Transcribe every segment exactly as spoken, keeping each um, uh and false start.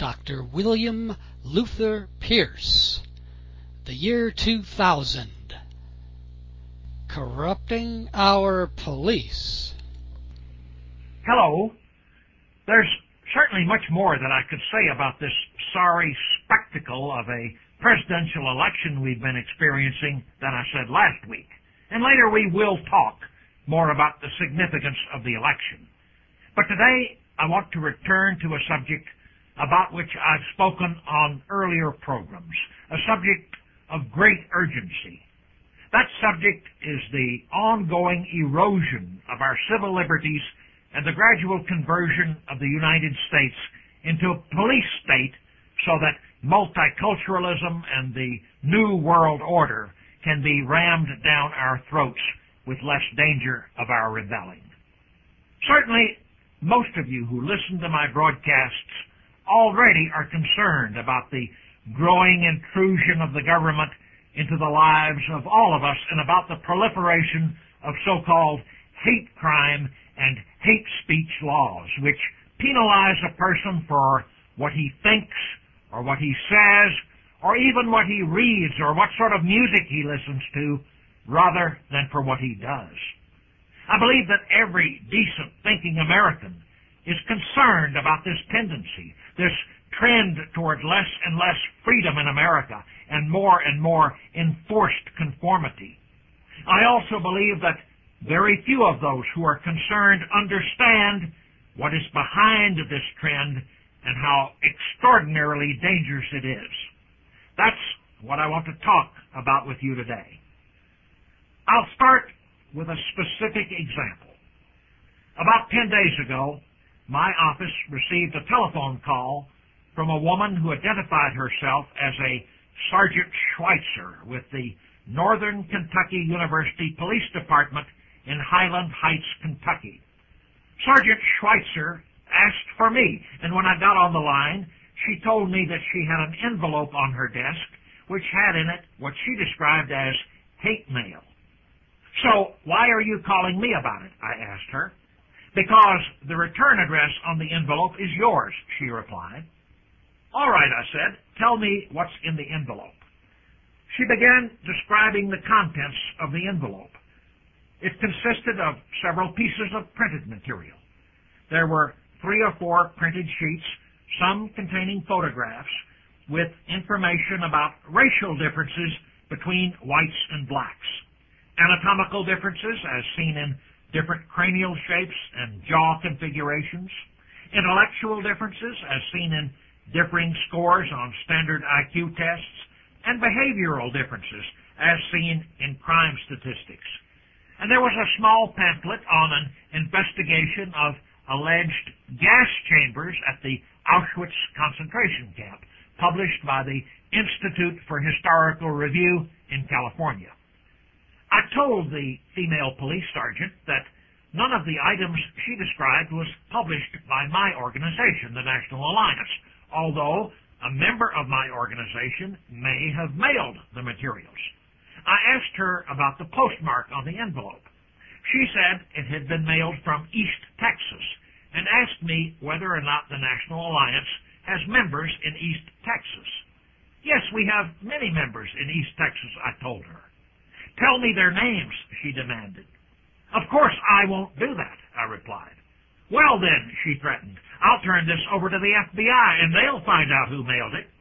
Doctor William Luther Pierce. The year two thousand. Corrupting our police. Hello. There's certainly much more that I could say about this sorry spectacle of a presidential election we've been experiencing than I said last week. And later we will talk more about the significance of the election. But today I want to return to a subject about which I've spoken on earlier programs, a subject of great urgency. That subject is the ongoing erosion of our civil liberties and the gradual conversion of the United States into a police state so that multiculturalism and the New World Order can be rammed down our throats with less danger of our rebelling. Certainly, most of you who listen to my broadcasts already are concerned about the growing intrusion of the government into the lives of all of us and about the proliferation of so-called hate crime and hate speech laws, which penalize a person for what he thinks or what he says or even what he reads or what sort of music he listens to rather than for what he does. I believe that every decent thinking American is concerned about this tendency, this trend toward less and less freedom in America and more and more enforced conformity. I also believe that very few of those who are concerned understand what is behind this trend and how extraordinarily dangerous it is. That's what I want to talk about with you today. I'll start with a specific example. About ten days ago, my office received a telephone call from a woman who identified herself as a Sergeant Schweitzer with the Northern Kentucky University Police Department in Highland Heights, Kentucky. Sergeant Schweitzer asked for me, and when I got on the line, she told me that she had an envelope on her desk which had in it what she described as hate mail. So, why are you calling me about it? I asked her. Because the return address on the envelope is yours, she replied. All right, I said, tell me what's in the envelope. She began describing the contents of the envelope. It consisted of several pieces of printed material. There were three or four printed sheets, some containing photographs, with information about racial differences between whites and blacks, anatomical differences as seen in different cranial shapes and jaw configurations, intellectual differences as seen in differing scores on standard I Q tests, and behavioral differences as seen in crime statistics. And there was a small pamphlet on an investigation of alleged gas chambers at the Auschwitz concentration camp, published by the Institute for Historical Review in California. I told the female police sergeant that none of the items she described was published by my organization, the National Alliance, although a member of my organization may have mailed the materials. I asked her about the postmark on the envelope. She said it had been mailed from East Texas and asked me whether or not the National Alliance has members in East Texas. Yes, we have many members in East Texas, I told her. Tell me their names, she demanded. Of course I won't do that, I replied. Well then, she threatened, I'll turn this over to the F B I and they'll find out who mailed it.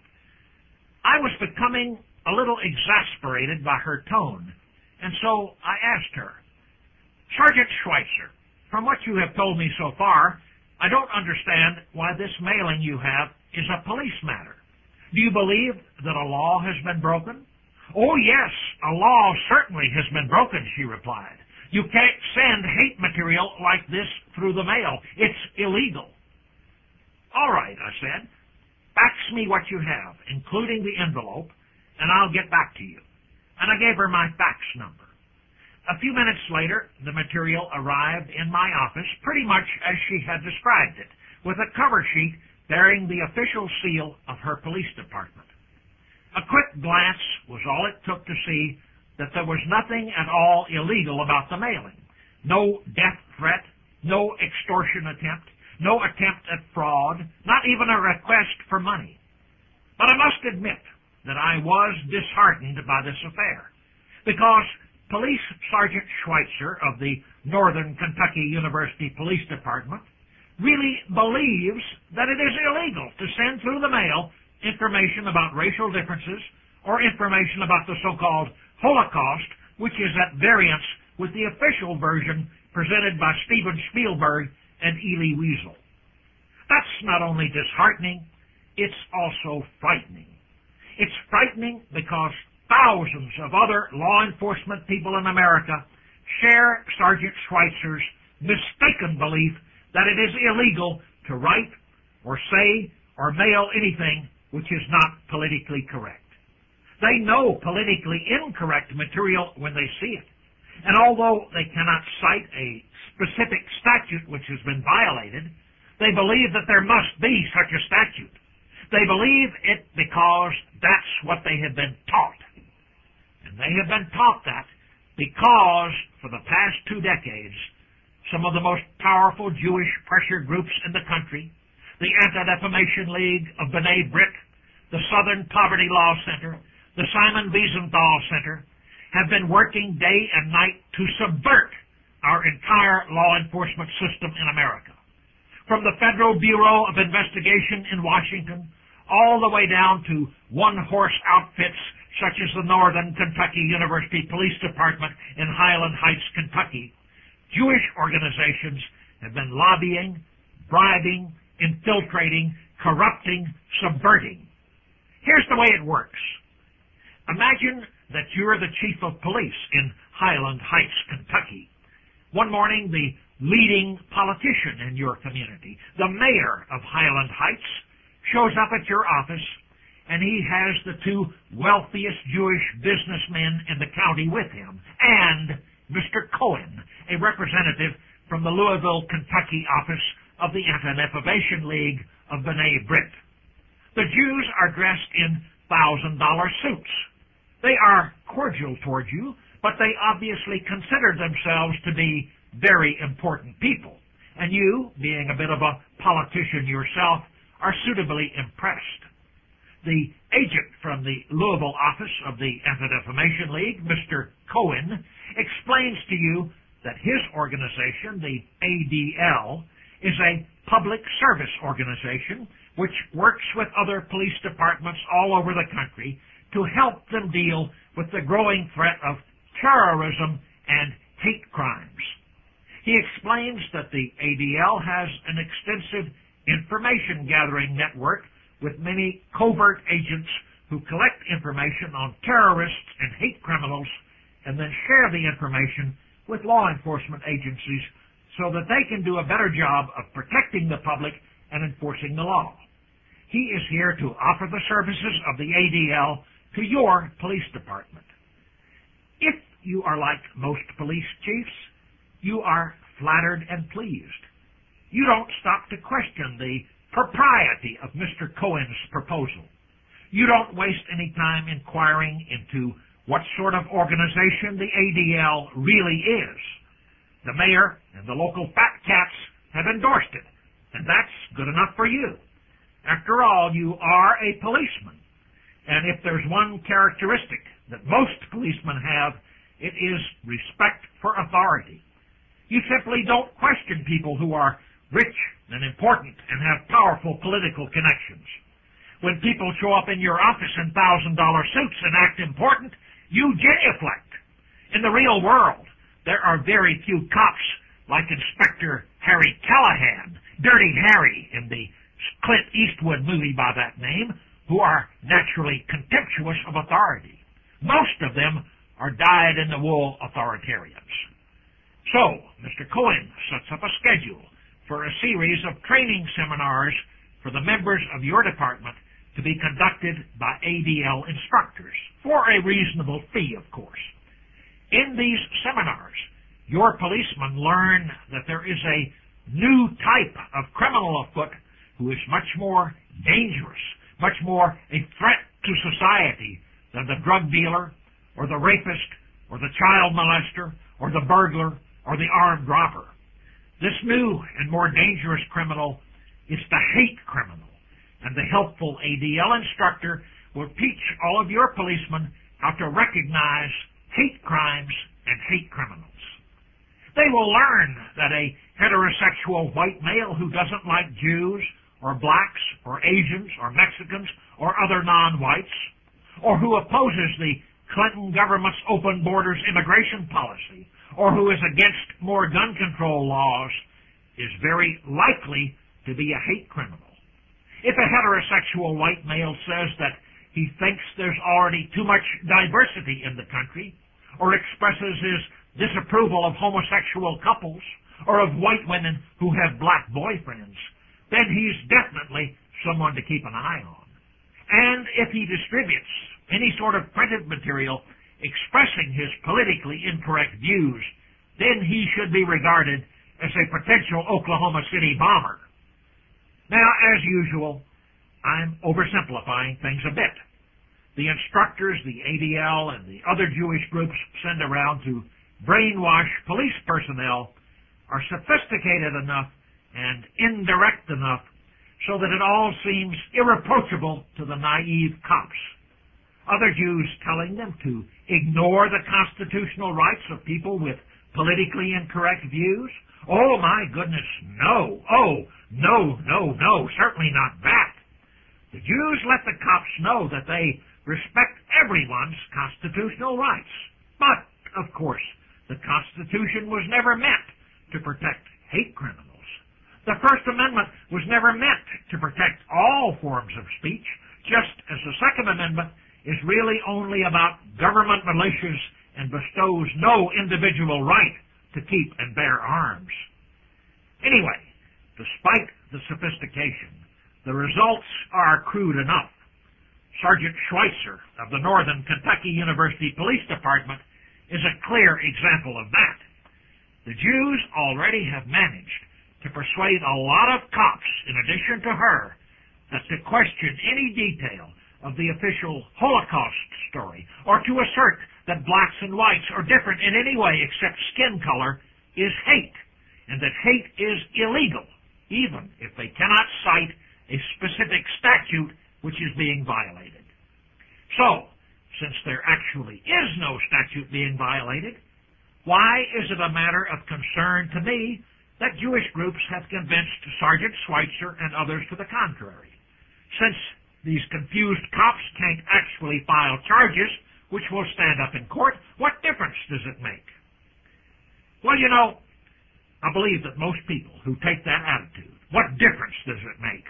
I was becoming a little exasperated by her tone, and so I asked her, Sergeant Schweitzer, from what you have told me so far, I don't understand why this mailing you have is a police matter. Do you believe that a law has been broken? Oh yes, a law certainly has been broken, she replied. You can't send hate material like this through the mail. It's illegal. All right, I said. Fax me what you have, including the envelope, and I'll get back to you. And I gave her my fax number. A few minutes later, the material arrived in my office pretty much as she had described it, with a cover sheet bearing the official seal of her police department. A quick glance was all it took to see that there was nothing at all illegal about the mailing. No death threat, no extortion attempt, no attempt at fraud, not even a request for money. But I must admit that I was disheartened by this affair, because Police Sergeant Schweitzer of the Northern Kentucky University Police Department really believes that it is illegal to send through the mail information about racial differences or information about the so-called Holocaust, which is at variance with the official version presented by Steven Spielberg and Elie Wiesel. That's not only disheartening, it's also frightening. It's frightening because thousands of other law enforcement people in America share Sergeant Schweitzer's mistaken belief that it is illegal to write or say or mail anything which is not politically correct. They know politically incorrect material when they see it. And although they cannot cite a specific statute which has been violated, they believe that there must be such a statute. They believe it because that's what they have been taught. And they have been taught that because for the past two decades, some of the most powerful Jewish pressure groups in the country, the Anti-Defamation League of B'nai B'rith, the Southern Poverty Law Center, the Simon Wiesenthal Center, have been working day and night to subvert our entire law enforcement system in America. From the Federal Bureau of Investigation in Washington, all the way down to one-horse outfits such as the Northern Kentucky University Police Department in Highland Heights, Kentucky, Jewish organizations have been lobbying, bribing, infiltrating, corrupting, subverting. Here's the way it works. Imagine that you're the chief of police in Highland Heights, Kentucky. One morning, the leading politician in your community, the mayor of Highland Heights, shows up at your office, and he has the two wealthiest Jewish businessmen in the county with him, and Mister Cohen, a representative from the Louisville, Kentucky office of the Anti-Defamation League of B'nai B'rith. The Jews are dressed in thousand dollar suits. They are cordial toward you, but they obviously consider themselves to be very important people. And you, being a bit of a politician yourself, are suitably impressed. The agent from the Louisville office of the Anti-Defamation League, Mister Cohen, explains to you that his organization, the A D L, is a public service organization which works with other police departments all over the country to help them deal with the growing threat of terrorism and hate crimes. He explains that the A D L has an extensive information gathering network with many covert agents who collect information on terrorists and hate criminals and then share the information with law enforcement agencies so that they can do a better job of protecting the public and enforcing the law. He is here to offer the services of the A D L to your police department. If you are like most police chiefs, you are flattered and pleased. You don't stop to question the propriety of Mister Cohen's proposal. You don't waste any time inquiring into what sort of organization the A D L really is. The mayor and the local fat cats have endorsed it, and that's good enough for you. After all, you are a policeman, and if there's one characteristic that most policemen have, it is respect for authority. You simply don't question people who are rich and important and have powerful political connections. When people show up in your office in thousand dollar suits and act important, you genuflect. In the real world, there are very few cops like Inspector Harry Callahan, Dirty Harry in the Clint Eastwood movie by that name, who are naturally contemptuous of authority. Most of them are dyed-in-the-wool authoritarians. So, Mister Cohen sets up a schedule for a series of training seminars for the members of your department to be conducted by A D L instructors, for a reasonable fee, of course. In these seminars, your policemen learn that there is a new type of criminal afoot who is much more dangerous, much more a threat to society than the drug dealer, or the rapist, or the child molester, or the burglar, or the armed robber. This new and more dangerous criminal is the hate criminal, and the helpful A D L instructor will teach all of your policemen how to recognize hate crimes and hate criminals. They will learn that a heterosexual white male who doesn't like Jews or blacks or Asians or Mexicans or other non-whites, or who opposes the Clinton government's open borders immigration policy, or who is against more gun control laws, is very likely to be a hate criminal. If a heterosexual white male says that he thinks there's already too much diversity in the country, or expresses his disapproval of homosexual couples, or of white women who have black boyfriends, then he's definitely someone to keep an eye on. And if he distributes any sort of printed material expressing his politically incorrect views, then he should be regarded as a potential Oklahoma City bomber. Now, as usual, I'm oversimplifying things a bit. The instructors the A D L and the other Jewish groups send around to brainwash police personnel are sophisticated enough and indirect enough so that it all seems irreproachable to the naive cops. Other Jews telling them to ignore the constitutional rights of people with politically incorrect views? Oh, my goodness, no. Oh, no, no, no, certainly not that. The Jews let the cops know that they respect everyone's constitutional rights. But, of course, the Constitution was never meant to protect hate criminals. The First Amendment was never meant to protect all forms of speech, just as the Second Amendment is really only about government militias and bestows no individual right to keep and bear arms. Anyway, despite the sophistication, the results are crude enough. Sergeant Schweitzer of the Northern Kentucky University Police Department is a clear example of that. The Jews already have managed to persuade a lot of cops, in addition to her, that to question any detail of the official Holocaust story, or to assert that blacks and whites are different in any way except skin color, is hate, and that hate is illegal, even if they cannot cite a specific statute which is being violated. So, since there actually is no statute being violated, why is it a matter of concern to me that Jewish groups have convinced Sergeant Schweitzer and others to the contrary? Since these confused cops can't actually file charges which will stand up in court, what difference does it make? Well, you know, I believe that most people who take that attitude, what difference does it make,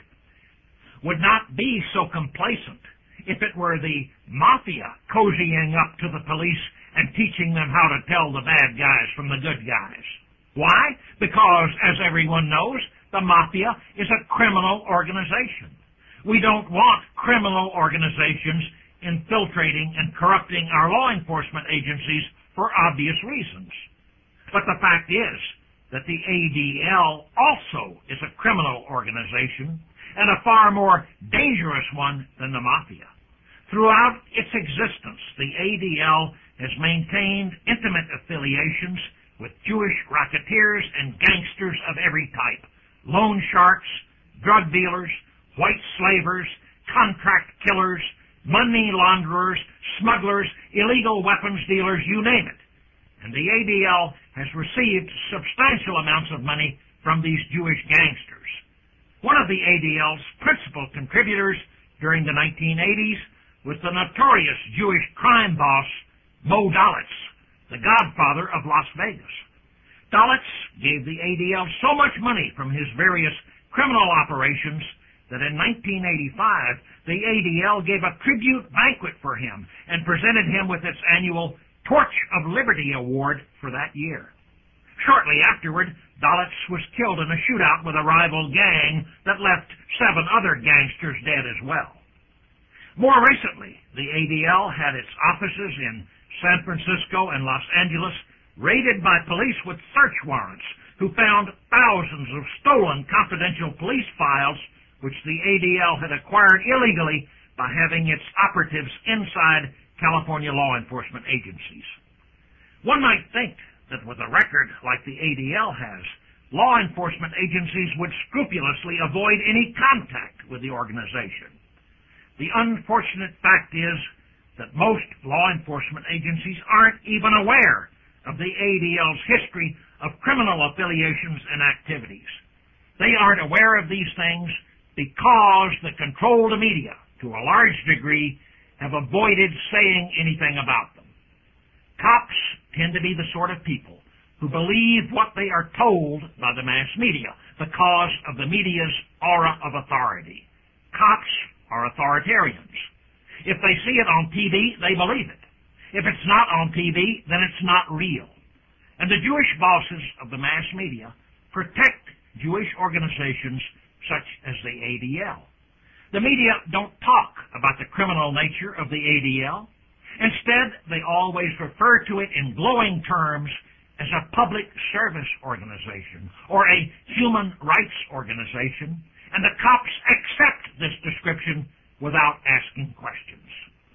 would not be so complacent if it were the mafia cozying up to the police and teaching them how to tell the bad guys from the good guys. Why? Because, as everyone knows, the mafia is a criminal organization. We don't want criminal organizations infiltrating and corrupting our law enforcement agencies for obvious reasons. But the fact is that the A D L also is a criminal organization, and a far more dangerous one than the mafia. Throughout its existence, the A D L has maintained intimate affiliations with Jewish racketeers and gangsters of every type, loan sharks, drug dealers, white slavers, contract killers, money launderers, smugglers, illegal weapons dealers, you name it. And the A D L has received substantial amounts of money from these Jewish gangsters. One of the A D L's principal contributors during the nineteen eighties was the notorious Jewish crime boss, Mo Dalitz, the godfather of Las Vegas. Dalitz gave the A D L so much money from his various criminal operations that in nineteen eighty-five, the A D L gave a tribute banquet for him and presented him with its annual Torch of Liberty Award for that year. Shortly afterward, Dalitz was killed in a shootout with a rival gang that left seven other gangsters dead as well. More recently, the A D L had its offices in San Francisco and Los Angeles raided by police with search warrants who found thousands of stolen confidential police files which the A D L had acquired illegally by having its operatives inside California law enforcement agencies. One might think that with a record like the A D L has, law enforcement agencies would scrupulously avoid any contact with the organization. The unfortunate fact is that most law enforcement agencies aren't even aware of the A D L's history of criminal affiliations and activities. They aren't aware of these things because the controlled media, to a large degree, have avoided saying anything about them. Cops tend to be the sort of people who believe what they are told by the mass media because of the media's aura of authority. Cops are authoritarians. If they see it on T V, they believe it. If it's not on T V, then it's not real. And the Jewish bosses of the mass media protect Jewish organizations such as the A D L. The media don't talk about the criminal nature of the A D L. Instead, they always refer to it in glowing terms as a public service organization or a human rights organization, and the cops accept this description without asking questions.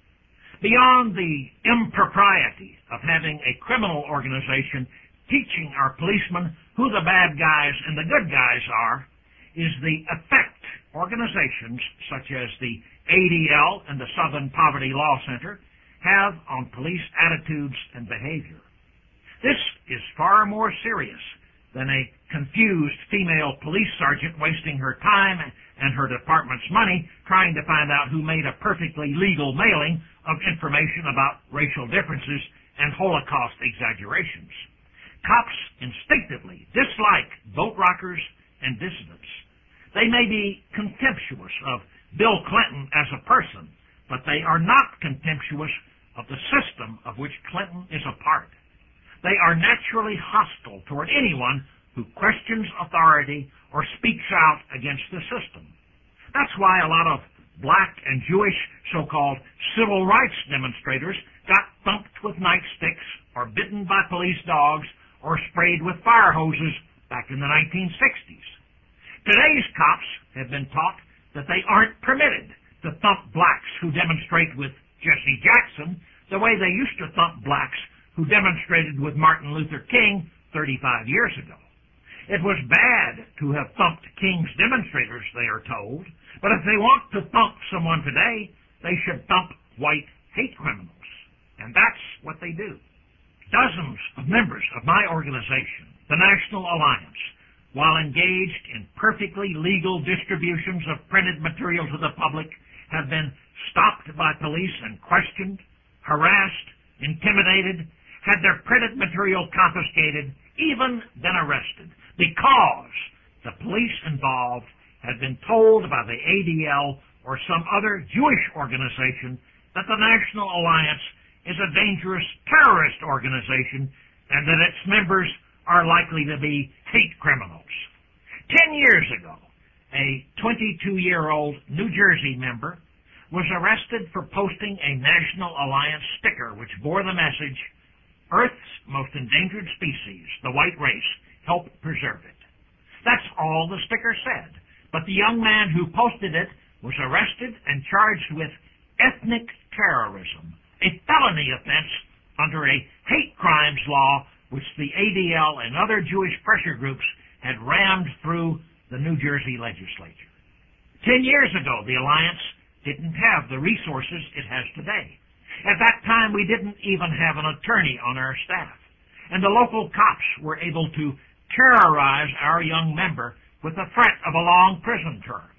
Beyond the impropriety of having a criminal organization teaching our policemen who the bad guys and the good guys are, is the effect organizations such as the A D L and the Southern Poverty Law Center have on police attitudes and behavior. This is far more serious than a confused female police sergeant wasting her time and her department's money trying to find out who made a perfectly legal mailing of information about racial differences and Holocaust exaggerations. Cops instinctively dislike boat rockers and dissidents. They may be contemptuous of Bill Clinton as a person, but they are not contemptuous of the system of which Clinton is a part. They are naturally hostile toward anyone who questions authority or speaks out against the system. That's why a lot of black and Jewish so-called civil rights demonstrators got thumped with nightsticks or bitten by police dogs or sprayed with fire hoses back in the nineteen sixties. Today's cops have been taught that they aren't permitted to thump blacks who demonstrate with Jesse Jackson the way they used to thump blacks who demonstrated with Martin Luther King thirty-five years ago. It was bad to have thumped King's demonstrators, they are told, but if they want to thump someone today, they should thump white hate criminals. And that's what they do. Dozens of members of my organization, the National Alliance, while engaged in perfectly legal distributions of printed material to the public, have been stopped by police and questioned, harassed, intimidated, had their printed material confiscated, even been arrested, because the police involved had been told by the A D L or some other Jewish organization that the National Alliance is a dangerous terrorist organization and that its members are likely to be hate criminals. Ten years ago, a twenty-two-year-old New Jersey member was arrested for posting a National Alliance sticker which bore the message, "Earth's most endangered species, the white race, help preserve it." That's all the sticker said. But the young man who posted it was arrested and charged with ethnic terrorism, a felony offense under a hate crimes law which the A D L and other Jewish pressure groups had rammed through the New Jersey legislature. Ten years ago, the Alliance didn't have the resources it has today. At that time, we didn't even have an attorney on our staff, and the local cops were able to terrorize our young member with the threat of a long prison term.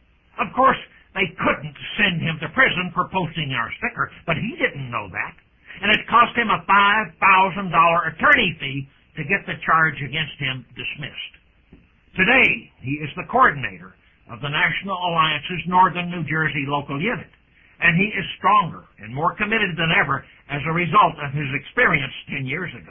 Of course, they couldn't send him to prison for posting our sticker, but he didn't know that, and it cost him a five thousand dollars attorney fee to get the charge against him dismissed. Today, he is the coordinator of the National Alliance's Northern New Jersey local unit, and he is stronger and more committed than ever as a result of his experience ten years ago.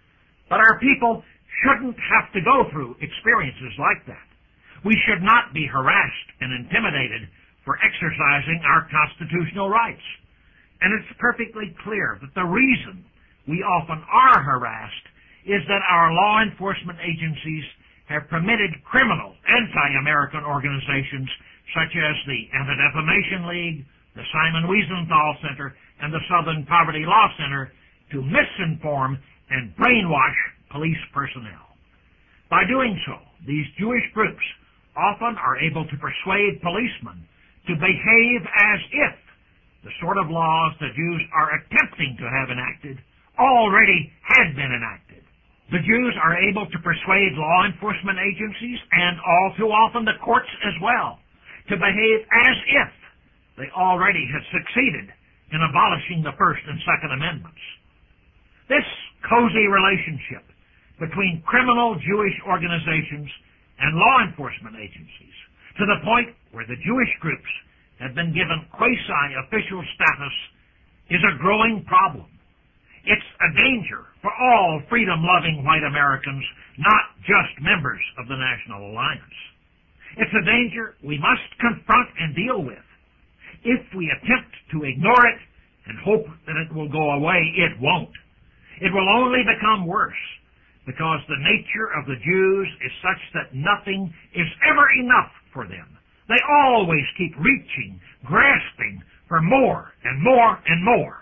But our people shouldn't have to go through experiences like that. We should not be harassed and intimidated for exercising our constitutional rights. And it's perfectly clear that the reason we often are harassed is that our law enforcement agencies have permitted criminal, anti-American organizations such as the Anti-Defamation League, the Simon Wiesenthal Center, and the Southern Poverty Law Center to misinform and brainwash police personnel. By doing so, these Jewish groups often are able to persuade policemen to behave as if the sort of laws the Jews are attempting to have enacted already had been enacted. The Jews are able to persuade law enforcement agencies, and all too often the courts as well, to behave as if they already had succeeded in abolishing the First and Second Amendments. This cozy relationship between criminal Jewish organizations and law enforcement agencies, to the point where the Jewish groups have been given quasi-official status, is a growing problem. It's a danger for all freedom-loving white Americans, not just members of the National Alliance. It's a danger we must confront and deal with. If we attempt to ignore it and hope that it will go away, it won't. It will only become worse, because the nature of the Jews is such that nothing is ever enough for them. They always keep reaching, grasping for more and more and more.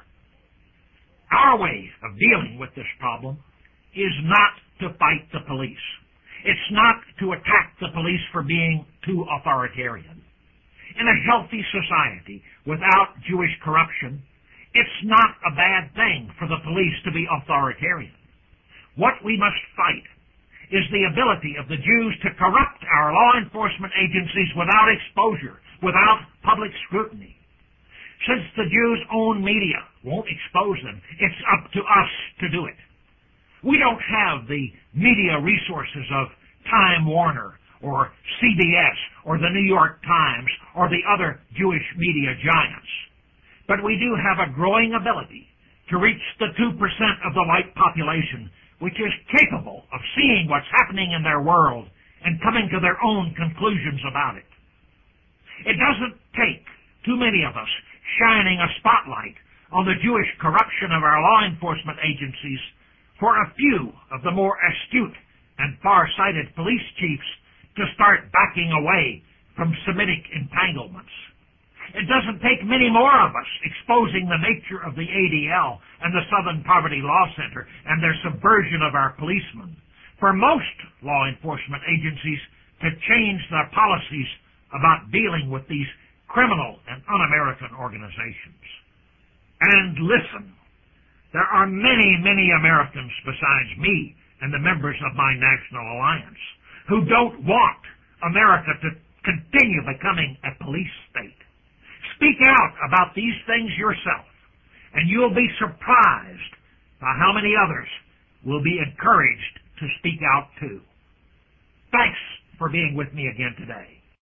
Our way of dealing with this problem is not to fight the police. It's not to attack the police for being too authoritarian. In a healthy society without Jewish corruption, it's not a bad thing for the police to be authoritarian. What we must fight is the ability of the Jews to corrupt our law enforcement agencies without exposure, without public scrutiny. Since the Jews' own media won't expose them, it's up to us to do it. We don't have the media resources of Time Warner or C B S or the New York Times or the other Jewish media giants. But we do have a growing ability to reach the two percent of the white population which is capable of seeing what's happening in their world and coming to their own conclusions about it. It doesn't take too many of us shining a spotlight on the Jewish corruption of our law enforcement agencies for a few of the more astute and far-sighted police chiefs to start backing away from Semitic entanglements. It doesn't take many more of us exposing the nature of the A D L and the Southern Poverty Law Center and their subversion of our policemen for most law enforcement agencies to change their policies about dealing with these criminal and un-American organizations. And listen, there are many, many Americans besides me and the members of my National Alliance who don't want America to continue becoming a police state. Speak out about these things yourself, and you'll be surprised by how many others will be encouraged to speak out too. Thanks for being with me again today.